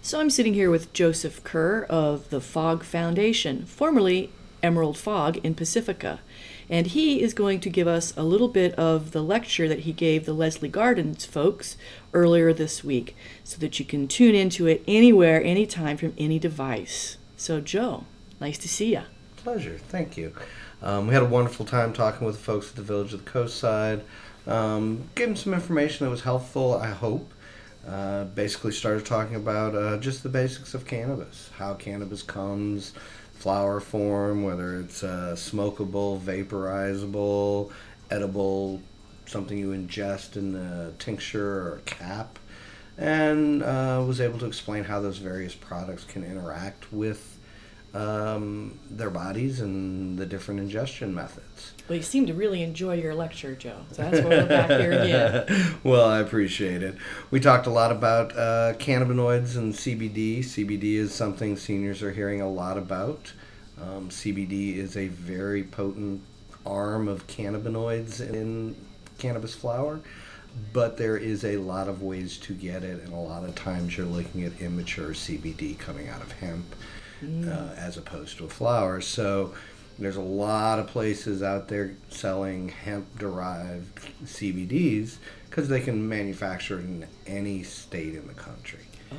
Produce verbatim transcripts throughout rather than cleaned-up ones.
So I'm sitting here with Joseph Kerr of the Fog Foundation, formerly Emerald Fog in Pacifica. And he is going to give us a little bit of the lecture that he gave the Leslie Gardens folks earlier this week, so that you can tune into it anywhere, anytime, from any device. So Joe, nice to see you. Pleasure, thank you. Um, we had a wonderful time talking with the folks at the Village of the Coast Side. Um, gave them some information that was helpful, I hope. Uh, basically started talking about uh, just the basics of cannabis, how cannabis comes, flower form, whether it's uh, smokable, vaporizable, edible, something you ingest in a tincture or a cap, and uh, was able to explain how those various products can interact with um, their bodies and the different ingestion methods. Well, you seem to really enjoy your lecture, Joe. So that's why we're back here again. Well, I appreciate it. We talked a lot about uh, cannabinoids and C B D. C B D is something seniors are hearing a lot about. Um, C B D is a very potent arm of cannabinoids in cannabis flower, but there is a lot of ways to get it, and a lot of times you're looking at immature C B D coming out of hemp mm. uh, as opposed to a flower. So there's a lot of places out there selling hemp-derived C B Ds because they can manufacture it in any state in the country. Oh.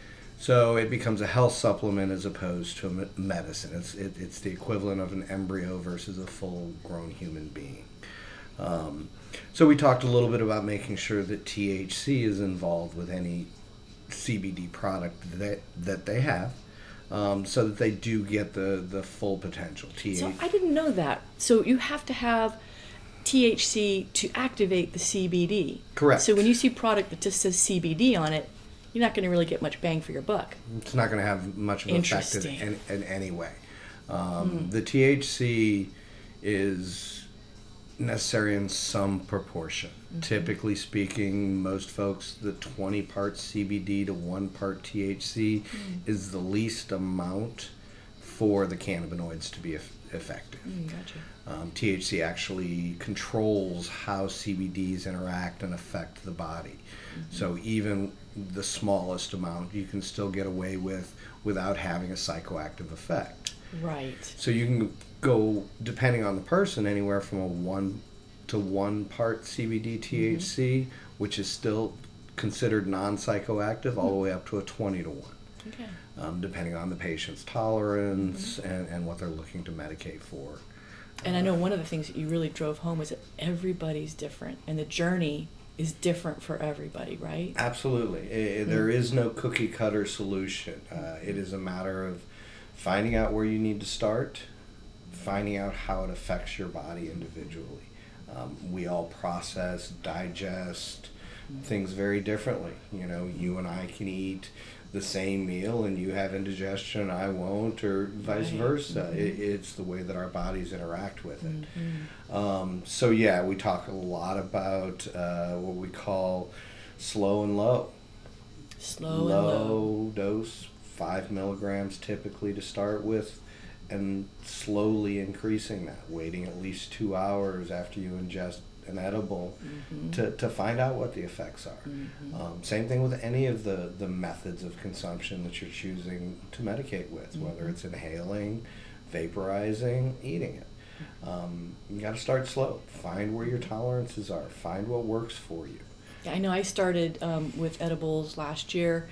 So it becomes a health supplement as opposed to a medicine. It's it, it's the equivalent of an embryo versus a full-grown human being. Um, so we talked a little bit about making sure that T H C is involved with any C B D product that that they have. Um, so that they do get the, the full potential. T H C. So I didn't know that. So you have to have T H C to activate the C B D. Correct. So when you see product that just says C B D on it, you're not going to really get much bang for your buck. It's not going to have much of an effect in, in, in any way. Um, mm. The T H C is necessary in some proportion. Mm-hmm. Typically speaking, most folks, the twenty parts C B D to one part T H C mm. is the least amount for the cannabinoids to be eff- effective. Mm, gotcha. Um, T H C actually controls how C B Ds interact and affect the body. Mm-hmm. So even the smallest amount you can still get away with without having a psychoactive effect. Right. So you can go, depending on the person, anywhere from a one to one part C B D T H C, mm-hmm. which is still considered non-psychoactive, all the way up to a twenty to one. Okay. Um, depending on the patient's tolerance mm-hmm. and, and what they're looking to medicate for. And I know one of the things that you really drove home was that everybody's different, and the journey is different for everybody, right? Absolutely. It, mm-hmm. There is no cookie cutter solution. Uh, it is a matter of finding out where you need to start, finding out how it affects your body individually. Um, we all process, digest mm-hmm. things very differently. You know, you and I can eat the same meal and you have indigestion, I won't, or vice right. versa. Mm-hmm. It, it's the way that our bodies interact with it. Mm-hmm. Um, so yeah, we talk a lot about uh, what we call slow and low. Slow low and low. dose, five milligrams typically to start with, and slowly increasing that, waiting at least two hours after you ingest an edible mm-hmm. to, to find out what the effects are. Mm-hmm. Um, same thing with any of the, the methods of consumption that you're choosing to medicate with, mm-hmm. whether it's inhaling, vaporizing, eating it. Um, you got to start slow. Find where your tolerances are. Find what works for you. Yeah, I know I started um, with edibles last year,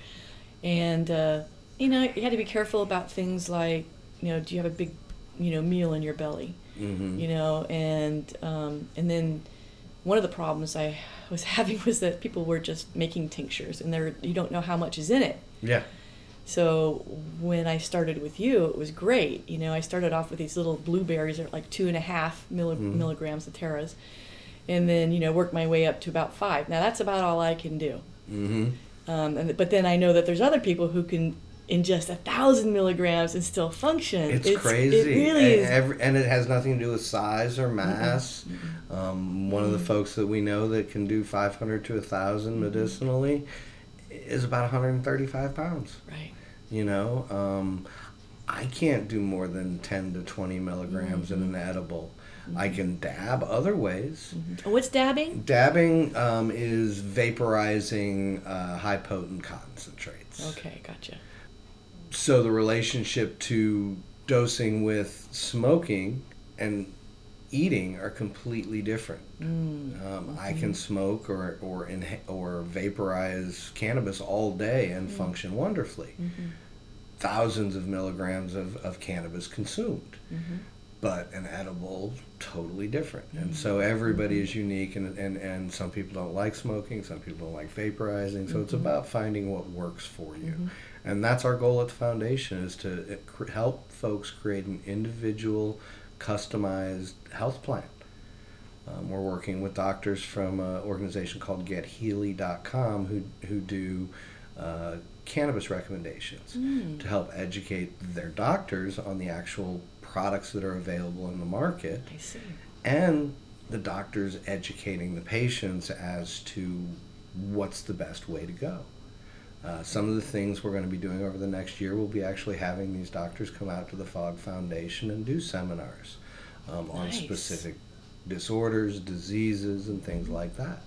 and uh, you know, you had to be careful about things like, you know, do you have a big, you know, meal in your belly, mm-hmm. you know, and um, and then one of the problems I was having was that people were just making tinctures, and there you don't know how much is in it. Yeah. So when I started with you, it was great. You know, I started off with these little blueberries that are like two and a half milli- mm-hmm. milligrams of terras, and then, you know, worked my way up to about five. Now that's about all I can do. Mm-hmm. Um, and but then I know that there's other people who can ingest a thousand milligrams and still function. It's, it's crazy. It really and, is. Every, and it has nothing to do with size or mass. Mm-hmm. Um, one mm-hmm. of the folks that we know that can do five hundred to one thousand mm-hmm. medicinally is about one hundred thirty-five pounds. Right. You know, um, I can't do more than ten to twenty milligrams mm-hmm. in an edible. Mm-hmm. I can dab other ways. Mm-hmm. What's dabbing? Dabbing um, is vaporizing uh, high potent concentrates. cigarettes. Okay, gotcha. So the relationship to dosing with smoking and eating are completely different. Mm. Um, Mm-hmm. I can smoke or or inha- or vaporize cannabis all day and Mm. function wonderfully. Mm-hmm. Thousands of milligrams of, of cannabis consumed. Mm-hmm. But an edible, totally different. Mm-hmm. And so everybody is unique, and, and, and some people don't like smoking, some people don't like vaporizing. So mm-hmm. it's about finding what works for you. Mm-hmm. And that's our goal at the foundation, is to help folks create an individual, customized health plan. Um, we're working with doctors from an organization called get healy dot com who, who do uh, cannabis recommendations mm. to help educate their doctors on the actual products that are available in the market. I see. And the doctors educating the patients as to what's the best way to go. Uh, some of the things we're going to be doing over the next year will be actually having these doctors come out to the Fogg Foundation and do seminars um, nice. on specific disorders, diseases, and things like that.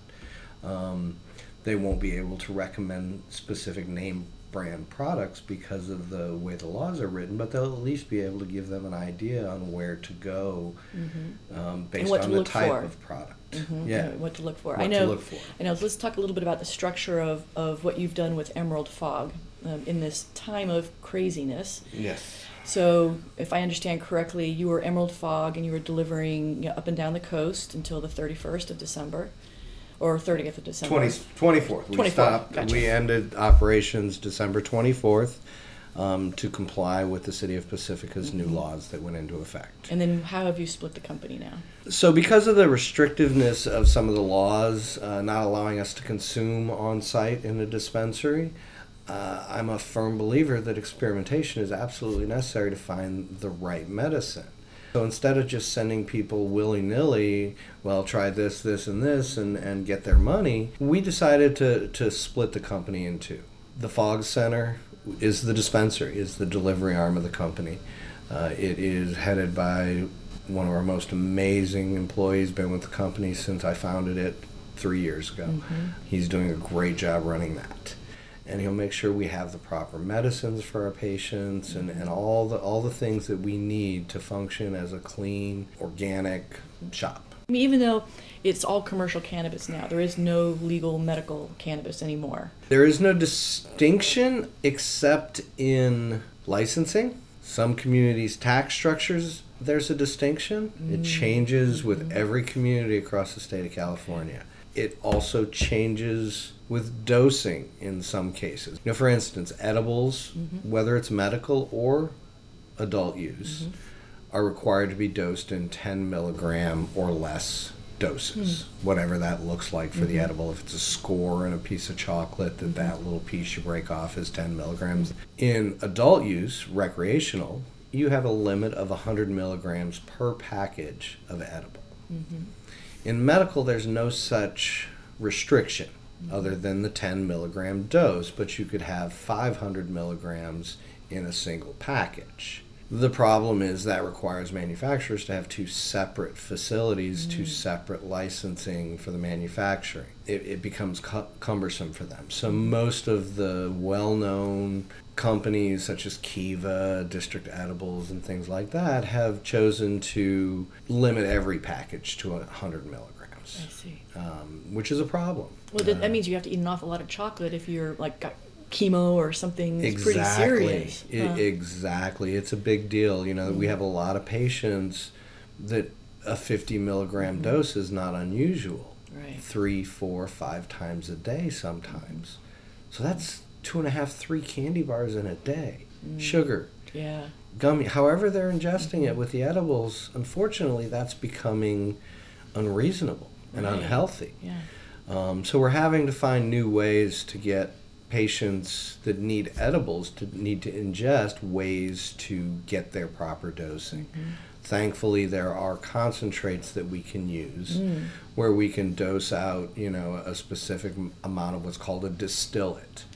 Um, they won't be able to recommend specific name brand products because of the way the laws are written, but they'll at least be able to give them an idea on where to go mm-hmm. um, based on the type for. of product. Mm-hmm. Yeah, what to look for. What I know. To look for. I know. Let's talk a little bit about the structure of, of what you've done with Emerald Fog um, in this time of craziness. Yes. So, if I understand correctly, you were Emerald Fog and you were delivering you know, up and down the coast until the thirty-first of December. Or thirtieth of December. twenty, twenty-fourth. We twenty-fourth. stopped. Gotcha. We ended operations December twenty-fourth um, to comply with the City of Pacifica's mm-hmm. new laws that went into effect. And then how have you split the company now? So because of the restrictiveness of some of the laws, uh, not allowing us to consume on site in a dispensary, uh, I'm a firm believer that experimentation is absolutely necessary to find the right medicine. So instead of just sending people willy-nilly, well, try this, this, and this, and, and get their money, we decided to, to split the company in two. The Fogg Center is the dispensary, is the delivery arm of the company. Uh, it is headed by one of our most amazing employees, been with the company since I founded it three years ago. Mm-hmm. He's doing a great job running that. And he'll make sure we have the proper medicines for our patients and, and all the all the things that we need to function as a clean, organic shop. I mean, even though it's all commercial cannabis now, there is no legal medical cannabis anymore. There is no distinction except in licensing. Some communities' tax structures, there's a distinction. Mm-hmm. It changes with every community across the state of California. It also changes with dosing in some cases. You know, for instance, edibles, mm-hmm. whether it's medical or adult use, mm-hmm. are required to be dosed in ten milligram or less doses, mm-hmm. whatever that looks like for mm-hmm. the edible. If it's a score and a piece of chocolate, that mm-hmm. that little piece you break off is ten milligrams. In adult use, recreational, you have a limit of one hundred milligrams per package of edible. Mm-hmm. In medical, there's no such restriction mm-hmm. other than the ten milligram dose, but you could have five hundred milligrams in a single package. The problem is that requires manufacturers to have two separate facilities, mm-hmm. two separate licensing for the manufacturing. It, it becomes cu- cumbersome for them. So most of the well-known companies such as Kiva, District Edibles, and things like that have chosen to limit every package to one hundred milligrams. I see. Um, which is a problem. Well, that, that means you have to eat an awful lot of chocolate if you're like got chemo or something that's exactly. pretty serious. It, huh? Exactly. It's a big deal. You know, mm-hmm. we have a lot of patients that a fifty milligram mm-hmm. dose is not unusual. Right. Three, four, five times a day sometimes. So that's two and a half, three candy bars in a day. Mm. Sugar. Yeah. Gummy. However they're ingesting mm-hmm. it with the edibles, unfortunately, that's becoming unreasonable and right. unhealthy. Yeah. Um, so we're having to find new ways to get patients that need edibles to need to ingest ways to get their proper dosing. Mm-hmm. Thankfully, there are concentrates that we can use mm. where we can dose out, you know, a specific amount of what's called a distillate.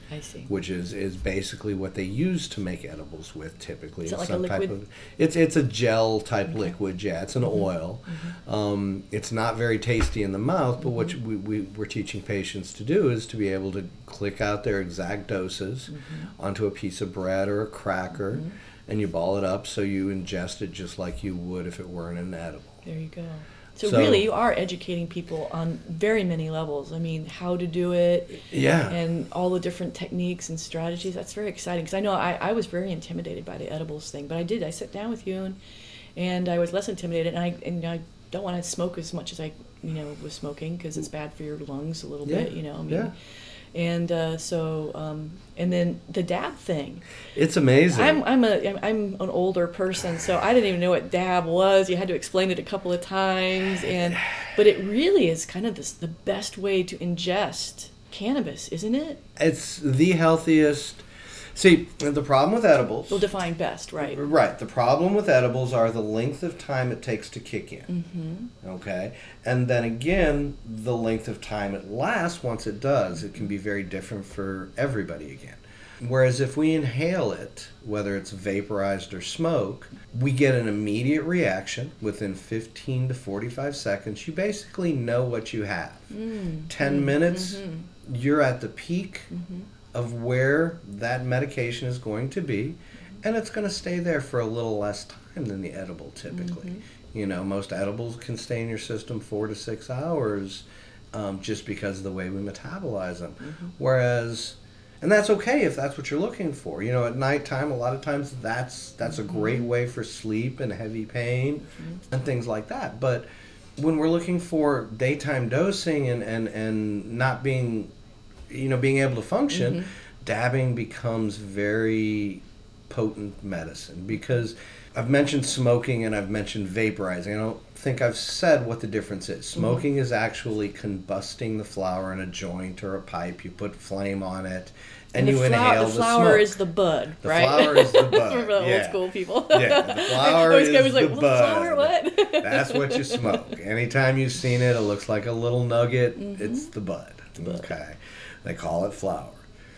I see. which is, is basically what they use to make edibles with typically. Is it It's like a some type liquid? of, it's it's a gel type Okay. liquid, yeah. It's an oil. Um, it's not very tasty in the mouth, but what we, we, we're teaching patients to do is to be able to click out their exact doses onto a piece of bread or a cracker, and you ball it up so you ingest it just like you would if it weren't an edible. There you go. So, So- really, you are educating people on very many levels. I mean, how to do it, Yeah. and all the different techniques and strategies. That's very exciting because I know I, I was very intimidated by the edibles thing, but I did. I sat down with you, and and I was less intimidated. And I and I don't want to smoke as much as I you know was smoking because it's bad for your lungs a little Yeah. bit. You know, I mean, Yeah. and uh, so um, and then the dab thing. It's amazing. I'm I'm a I'm- I'm an older person, so I didn't even know what dab was. You had to explain it a couple of times, and but it really is kind of this, the best way to ingest cannabis, isn't it? It's the healthiest. See, the problem with edibles. We'll define best, right? Right. The problem with edibles are the length of time it takes to kick in. Mm-hmm. Okay. And then again, the length of time it lasts once it does. It can be very different for everybody again. Whereas if we inhale it, whether it's vaporized or smoke, we get an immediate reaction within fifteen to forty-five seconds. You basically know what you have. Mm. ten minutes, Mm-hmm. you're at the peak Mm-hmm. of where that medication is going to be, and it's going to stay there for a little less time than the edible typically. Mm-hmm. You know, most edibles can stay in your system four to six hours um, just because of the way we metabolize them. Mm-hmm. Whereas, and that's okay if that's what you're looking for. You know, at nighttime, a lot of times that's that's a great way for sleep and heavy pain Mm-hmm. and things like that. But when we're looking for daytime dosing and, and, and not being, you know, being able to function, Mm-hmm. dabbing becomes very potent medicine because I've mentioned smoking and I've mentioned vaporizing. I don't think I've said what the difference is. Smoking Mm-hmm. is actually combusting the flower in a joint or a pipe. You put flame on it and, the you flow- inhale the the, flower smoke. is the bud, The right? flower is the bud, Remember the yeah. old school people? Yeah, the flower I was, is I was like, the "Well, bud. flower what? That's what you smoke. Anytime you've seen it, it looks like a little nugget. It's the bud. bud. Okay. They call it flower.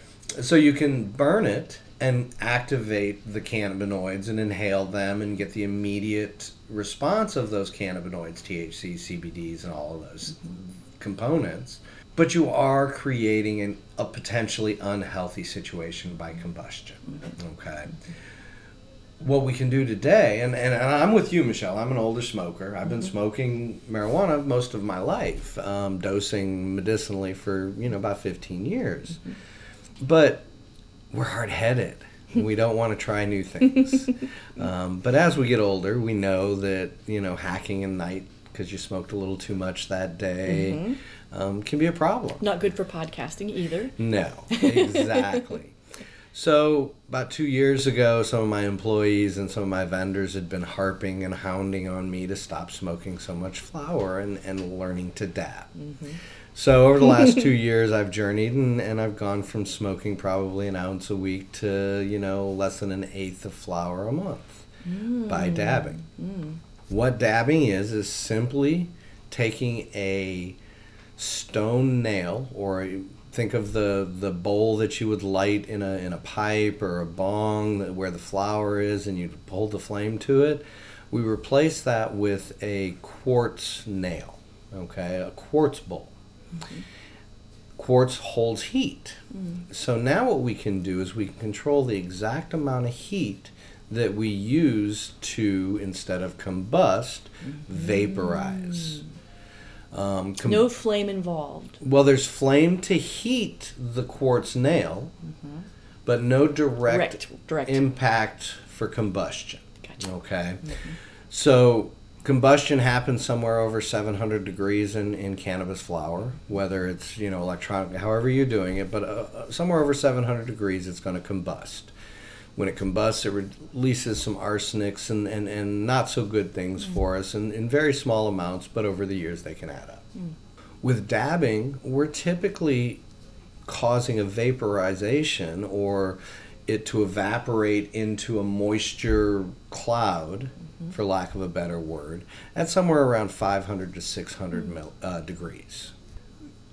So you can burn it and activate the cannabinoids and inhale them and get the immediate response of those cannabinoids, T H C, C B Ds, and all of those components. But you are creating an, a potentially unhealthy situation by combustion. Okay. What we can do today, and, and, and I'm with you, Michelle. I'm an older smoker. I've been smoking marijuana most of my life, um, dosing medicinally for, you know, about fifteen years. But we're hard-headed. We don't want to try new things. Um, but as we get older, we know that, you know, hacking in night because you smoked a little too much that day um, can be a problem. Not good for podcasting either. No, exactly. So about two years ago, some of my employees and some of my vendors had been harping and hounding on me to stop smoking so much flower and, and learning to dab. Mm-hmm. So over the last two years, I've journeyed and, and I've gone from smoking probably an ounce a week to, you know, less than an eighth of flower a month Mm. by dabbing. Mm. What dabbing is, is simply taking a stone nail, or a, think of the, the bowl that you would light in a, in a pipe or a bong that, where the flower is, and you hold the flame to it. We replace that with a quartz nail, okay, a quartz bowl. Mm-hmm. Quartz holds heat. Mm. So now what we can do is we can control the exact amount of heat that we use to, instead of combust, vaporize. Um, com- No flame involved. well, there's flame to heat the quartz nail, but no direct, Direct. Direct. impact for combustion. Gotcha. Okay? So combustion happens somewhere over seven hundred degrees in, in cannabis flower, whether it's, you know, electronic, however you're doing it, but uh, somewhere over seven hundred degrees it's going to combust. When it combusts, it releases some arsenics and, and, and not so good things Mm. for us in, in very small amounts, but over the years they can add up. Mm. With dabbing, we're typically causing a vaporization, or it to evaporate into a moisture cloud, Mm-hmm. for lack of a better word, at somewhere around five hundred to six hundred mil, uh, degrees.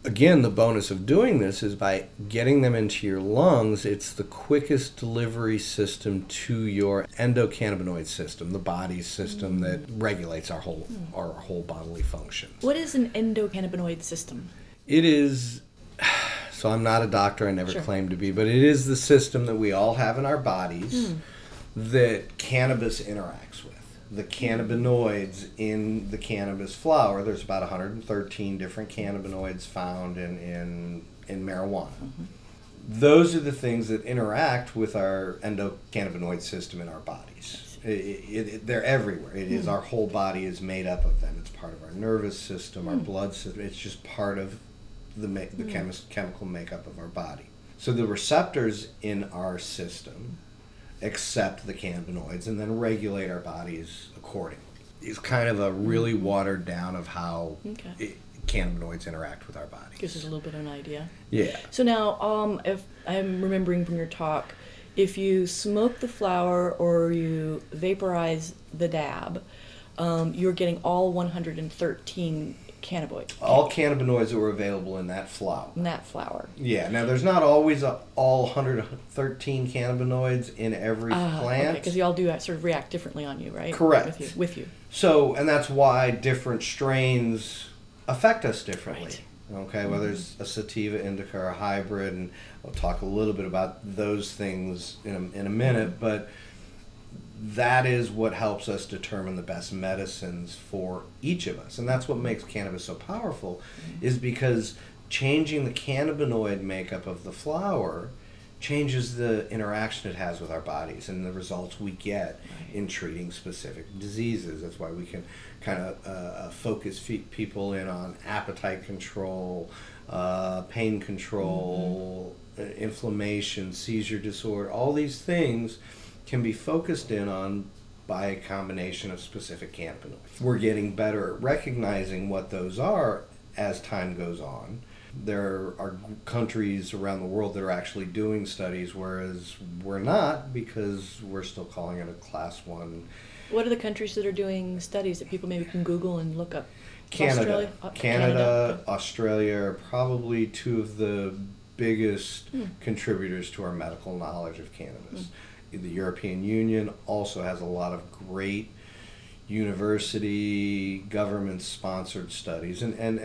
again, the bonus of doing this is by getting them into your lungs, it's the quickest delivery system to your endocannabinoid system, the body's system mm. that regulates our whole mm. our whole bodily functions. What is an endocannabinoid system? It is, so I'm not a doctor, I never sure. claimed to be, but it is the system that we all have in our bodies mm. that cannabis interacts with. The cannabinoids in the cannabis flower, there's about one hundred thirteen different cannabinoids found in, in, in marijuana. Mm-hmm. Those are the things that interact with our endocannabinoid system in our bodies. It, it, it, they're everywhere. It mm. is our whole body is made up of them. It's part of our nervous system, mm. our blood system. It's just part of the, ma- the mm. chemis- chemical makeup of our body. So the receptors in our system accept the cannabinoids and then regulate our bodies accordingly. It's kind of a really watered down of how okay. it, cannabinoids interact with our body. Gives us a little bit of an idea. Yeah. So now, um, if I'm remembering from your talk, if you smoke the flower or you vaporize the dab, um, you're getting all one hundred thirteen cannabinoids. All cannabinoids that were available in that flower. In that flower. Yeah. Now, there's not always a, all one hundred thirteen cannabinoids in every uh, plant. Okay, because you all do sort of react differently on you, right? Correct. With you. With you. So, and that's why different strains affect us differently. Right. Okay, mm-hmm. whether it's a sativa, indica, or a hybrid, and I'll talk a little bit about those things in a, in a minute, but that is what helps us determine the best medicines for each of us. And that's what makes cannabis so powerful, mm-hmm. is because changing the cannabinoid makeup of the flower changes the interaction it has with our bodies and the results we get right. in treating specific diseases. That's why we can kind of uh, focus people in on appetite control, uh, pain control, mm-hmm. uh, inflammation, seizure disorder. All these things can be focused in on by a combination of specific cannabinoids. We're getting better at recognizing what those are as time goes on. There are countries around the world that are actually doing studies, whereas we're not, because we're still calling it a class one. What are the countries that are doing studies that people maybe can Google and look up? Canada. Australia, uh, Canada, Canada, Australia are probably two of the biggest mm. contributors to our medical knowledge of cannabis. Mm. The European Union also has a lot of great university, government-sponsored studies. And, and,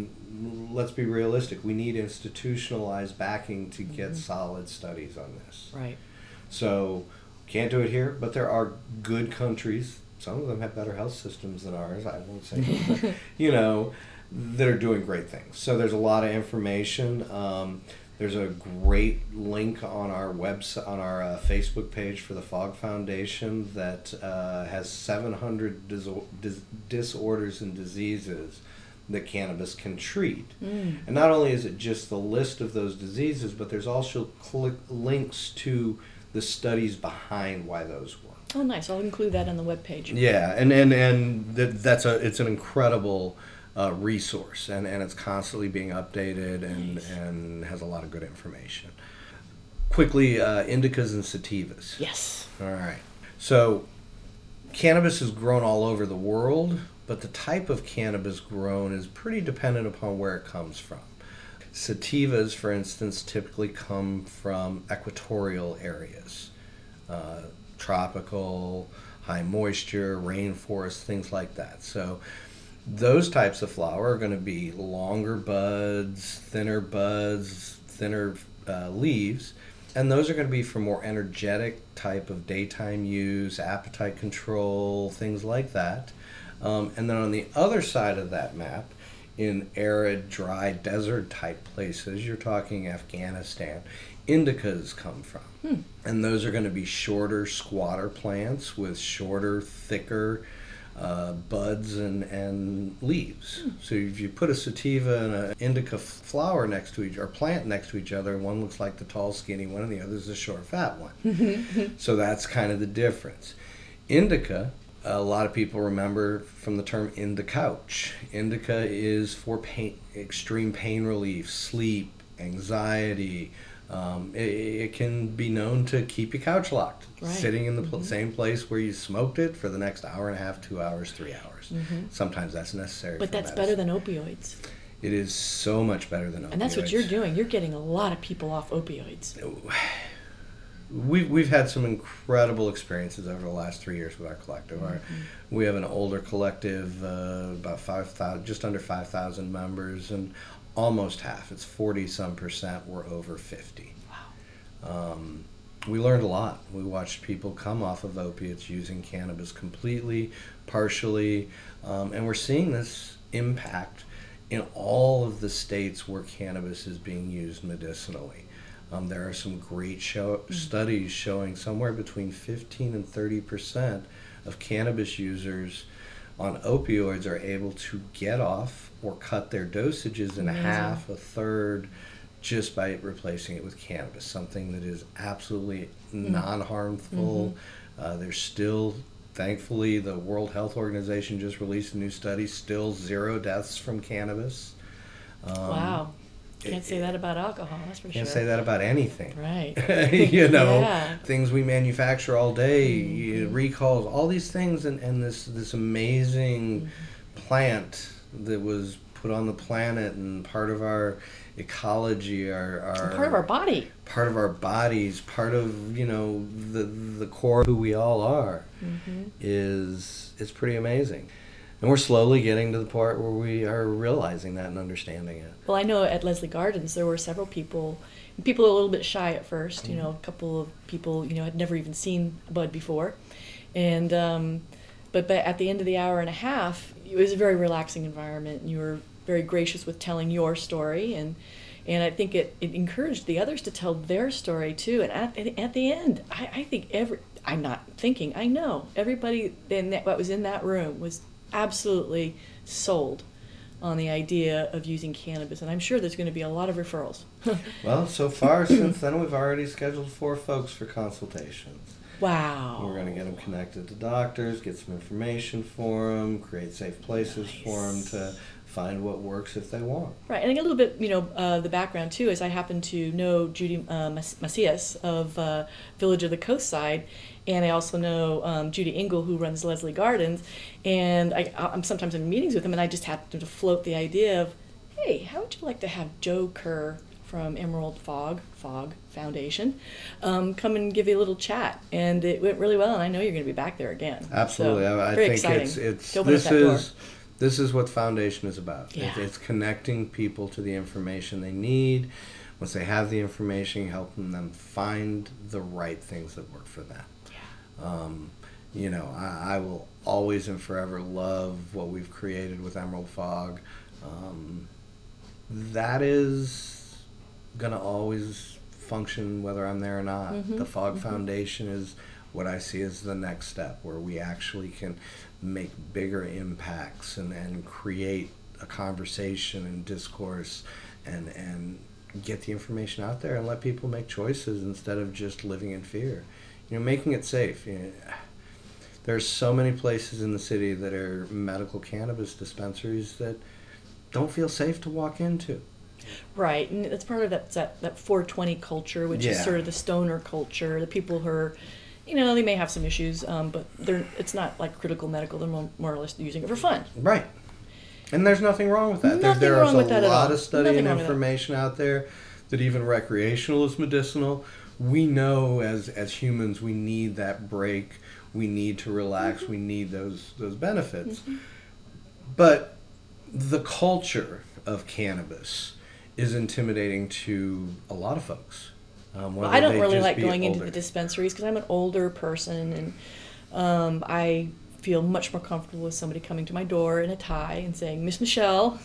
and let's be realistic, we need institutionalized backing to get mm-hmm. solid studies on this. Right. So, can't do it here, but there are good countries, some of them have better health systems than ours, I won't say that, but, you know, that are doing great things. So there's a lot of information. Um, There's a great link on our website, on our uh, Facebook page for the Fogg Foundation that uh, has seven hundred dis- dis- disorders and diseases that cannabis can treat. Mm. And not only is it just the list of those diseases, but there's also cl- links to the studies behind why those work. Oh, nice. I'll include that on the webpage. Yeah, and and and that, that's a it's an incredible Uh, resource, and, and it's constantly being updated and, nice. and has a lot of good information. Quickly, uh, indicas and sativas. Yes. All right. So, cannabis is grown all over the world, but the type of cannabis grown is pretty dependent upon where it comes from. Sativas, for instance, typically come from equatorial areas, uh, tropical, high moisture, rainforest, things like that. So, those types of flower are going to be longer buds, thinner buds, thinner uh, leaves, and those are going to be for more energetic type of daytime use, appetite control, things like that. Um, and then on the other side of that map, in arid, dry, desert type places, you're talking Afghanistan, indicas come from. Hmm. And those are going to be shorter, squatter plants with shorter, thicker Uh, buds and, and leaves. Mm. So if you put a sativa and an indica flower next to each, or plant next to each other, one looks like the tall, skinny one, and the other is the short, fat one. So that's kind of the difference. Indica, a lot of people remember from the term indicouch. Indica is for pain, extreme pain relief, sleep, anxiety. Um, it, it can be known to keep you couch locked, right. sitting in the pl- mm-hmm. same place where you smoked it for the next hour and a half, two hours, three hours. Mm-hmm. Sometimes that's necessary. But for that's medicine. better than opioids. It is so much better than opioids. And that's what you're doing. You're getting a lot of people off opioids. We've, we've had some incredible experiences over the last three years with our collective. Mm-hmm. Our, we have an older collective, uh, about five thousand, just under five thousand members, and almost half, it's forty some percent, were over fifty. Wow. Um, we learned a lot. We watched people come off of opiates using cannabis completely, partially, um, and we're seeing this impact in all of the states where cannabis is being used medicinally. Um, there are some great show, mm-hmm. studies showing somewhere between fifteen and thirty percent of cannabis users on opioids are able to get off or cut their dosages in mm-hmm. half, a third, just by replacing it with cannabis, something that is absolutely mm-hmm. non-harmful. Mm-hmm. Uh, there's still, thankfully, the World Health Organization just released a new study, still zero deaths from cannabis. Um, wow. Can't say that about alcohol, that's for sure. Can't say that about anything. Right. you know, yeah. things we manufacture all day, Mm-hmm. recalls, all these things, and, and this, this amazing mm-hmm. plant that was put on the planet and part of our ecology, our, our part of our body. Part of our bodies, part of, you know, the, the core of who we all are mm-hmm. is, is pretty amazing. And we're slowly getting to the part where we are realizing that and understanding it. Well, I know at Leslie Gardens there were several people, people were a little bit shy at first, mm-hmm. you know, a couple of people, you know, had never even seen bud before. And, um, but, but at the end of the hour and a half, it was a very relaxing environment, and you were very gracious with telling your story, and and I think it, it encouraged the others to tell their story too. And at, at the end, I, I think every, I'm not thinking, I know, everybody in that, what was in that room was absolutely sold on the idea of using cannabis, and I'm sure there's going to be a lot of referrals. Well, so far since then we've already scheduled four folks for consultations. Wow. We're going to get them connected to doctors, get some information for them, create safe places nice. for them to find what works if they want. Right, and a little bit, you know, uh, the background too is I happen to know Judy uh, Macias of uh, Village of the Coast Side, and I also know um, Judy Engel, who runs Leslie Gardens, and I, I'm sometimes in meetings with them, and I just happen to float the idea of, hey, how would you like to have Joe Kerr from Emerald Fog, Fog Foundation, um, come and give you a little chat, and it went really well, and I know you're going to be back there again. Absolutely, so, I, I very think exciting. it's it's to open this up that is door. This is what Foundation is about. Yeah. It, it's connecting people to the information they need. Once they have the information, helping them find the right things that work for them. Yeah. Um, you know, I, I will always and forever love what we've created with Emerald Fog. Um, that is going to always function whether I'm there or not. Mm-hmm. The Fog mm-hmm. Foundation is what I see as the next step, where we actually can make bigger impacts and, and create a conversation and discourse and and get the information out there and let people make choices instead of just living in fear. You know, making it safe. You know, there's so many places in the city that are medical cannabis dispensaries that don't feel safe to walk into. Right, and that's part of that that, that four twenty culture, which yeah. is sort of the stoner culture, the people who are, you know, they may have some issues, um, but they're it's not like critical medical. They're more, more or less using it for fun. Right. And there's nothing wrong with that. Nothing there, wrong there's with that a at lot all. of study Nothing and wrong with information out there that even recreational is medicinal. We know as as humans we need that break. We need to relax. Mm-hmm. We need those those benefits. Mm-hmm. But the culture of cannabis is intimidating to a lot of folks. Um, well, I don't really like going older. into the dispensaries because I'm an older person, and um, I feel much more comfortable with somebody coming to my door in a tie and saying "Miss Michelle,"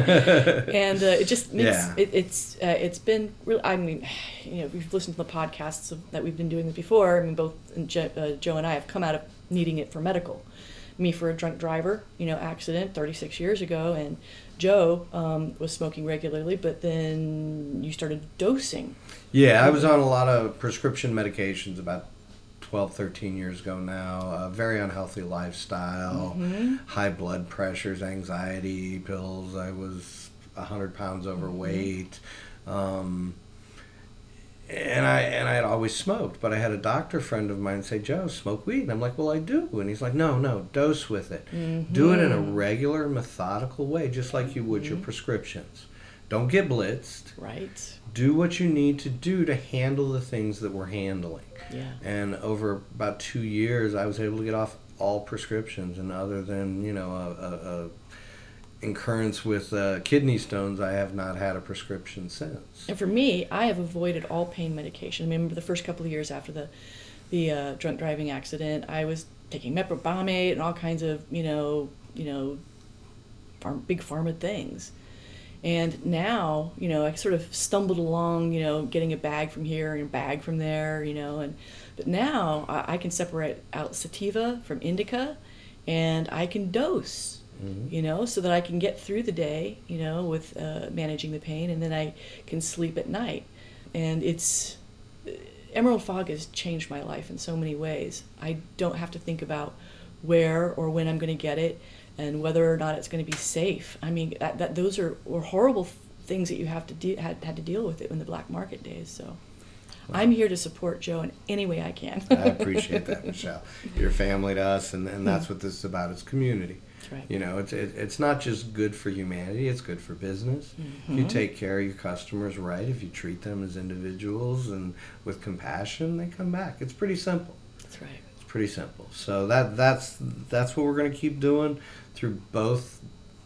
and uh, it just makes yeah. it, it's uh, it's been really. I mean, you know, we've listened to the podcasts of, that we've been doing before. I mean, both Jo, uh, Joe and I have come out of needing it for medical. Me for a drunk driver, you know, accident thirty-six years ago, and Joe um, was smoking regularly, but then you started dosing. Yeah, I was on a lot of prescription medications about twelve, thirteen years ago now. A very unhealthy lifestyle, mm-hmm. high blood pressures, anxiety pills. I was one hundred pounds overweight. Mm-hmm. Um, and I and I had always smoked, but I had a doctor friend of mine say, "Joe, smoke weed." And I'm like, "Well, I do." And he's like, "No, no, dose with it. Mm-hmm. Do it in a regular, methodical way, just like you would mm-hmm. your prescriptions. Don't get blitzed. Right. Do what you need to do to handle the things that we're handling." Yeah. And over about two years, I was able to get off all prescriptions, and other than you know a, a, a incurrence with uh, kidney stones, I have not had a prescription since. And for me, I have avoided all pain medication. I remember the first couple of years after the the uh, drunk driving accident, I was taking meprobommate and all kinds of you know you know farm, big pharma things. And now, you know, I sort of stumbled along, you know, getting a bag from here and a bag from there, you know, and but now I, I can separate out sativa from indica, and I can dose, mm-hmm. you know, so that I can get through the day, you know, with uh, managing the pain, and then I can sleep at night. And it's Emerald Fog has changed my life in so many ways. I don't have to think about where or when I'm going to get it, and whether or not it's going to be safe. I mean, that, that those are were horrible things that you have to de- had had to deal with it in the black market days. So, wow. I'm here to support Joe in any way I can. I appreciate that, Michelle. You're family to us, and, and that's what this is about. It's community. That's right. You know, it's it, it's not just good for humanity. It's good for business. Mm-hmm. If you take care of your customers right, if you treat them as individuals and with compassion, they come back. It's pretty simple. That's right. Pretty simple. So that that's that's what we're going to keep doing through both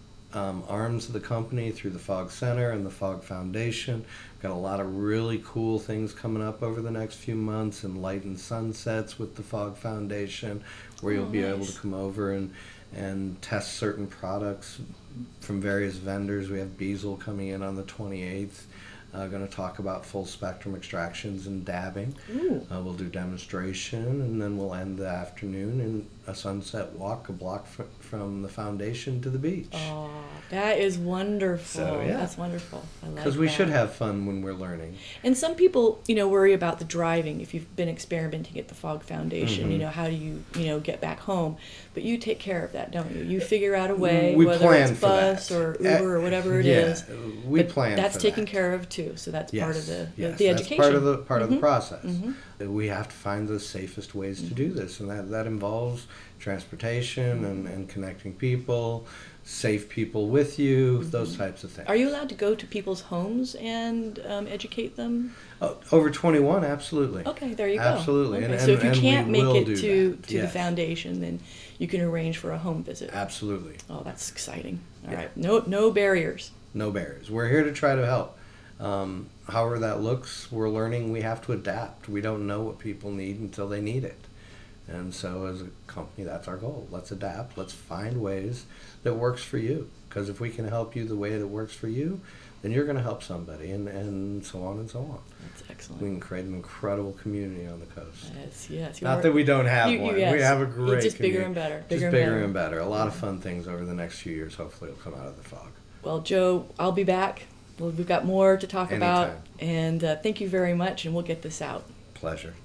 um, arms of the company, through the Fog Center and the Fog Foundation. We've got a lot of really cool things coming up over the next few months, and Light and Sunsets with the Fog Foundation, where you'll oh, be nice. able to come over and and test certain products from various vendors. We have Beazle coming in on the twenty-eighth. Uh, going to talk about full spectrum extractions and dabbing. Uh, we'll do demonstration, and then we'll end the afternoon in a sunset walk, a block fr- from the foundation to the beach. Oh, that is wonderful. So, yeah. That's wonderful. I like Because we that. should have fun when we're learning. And some people, you know, worry about the driving. If you've been experimenting at the Fog Foundation, Mm-hmm. you know, how do you, you know, get back home? But you take care of that, don't you? You figure out a way, We whether plan it's for bus that. or Uber or whatever it yeah, is. we But plan that's for taken that. care of too. So that's Yes, part of the, yes, the that's education. part of the part mm-hmm. of the process. Mm-hmm. We have to find the safest ways to do this, and that, that involves transportation Mm-hmm. and, and connecting people, safe people with you, Mm-hmm. those types of things. Are you allowed to go to people's homes and um, educate them? Oh, over twenty-one, absolutely. Okay, there you go. Absolutely. Okay. And- so if you and- and can't we make will it do to, that. to the Yes. foundation, then you can arrange for a home visit. Absolutely. Oh, that's exciting. All Yeah. right. No no barriers. No barriers. We're here to try to help. Um, however that looks, we're learning we have to adapt. We don't know what people need until they need it. And so as a company, that's our goal. Let's adapt. Let's find ways that works for you. Because if we can help you the way that works for you, then you're going to help somebody, and, and so on and so on. That's excellent. We can create an incredible community on the coast. Yes, yes. You Not are- that we don't have you- you- one. yes. We have a great It's just bigger community. and better. Just Bigger and bigger better. and better. A lot of fun things over the next few years. Hopefully will come out of the fog. Well, Joe, I'll be back. Well, we've got more to talk about. Anytime. And uh, thank you very much, and we'll get this out. Pleasure.